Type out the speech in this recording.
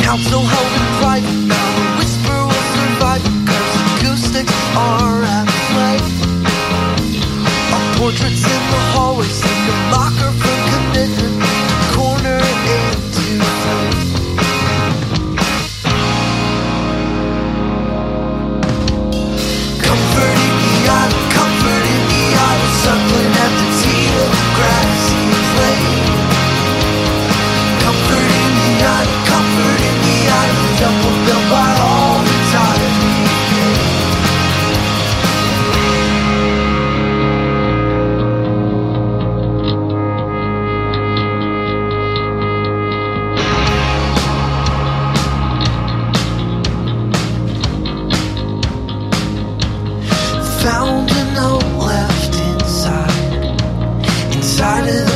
Council held in private, now a whisper will survive because acoustics are at play. Our portraits in the hallway seem to mock her for commitment, corner into place. Comforting the idle, circling at the tea of the grassy plain. Comforting the idle, double built by all the time we found a note left inside of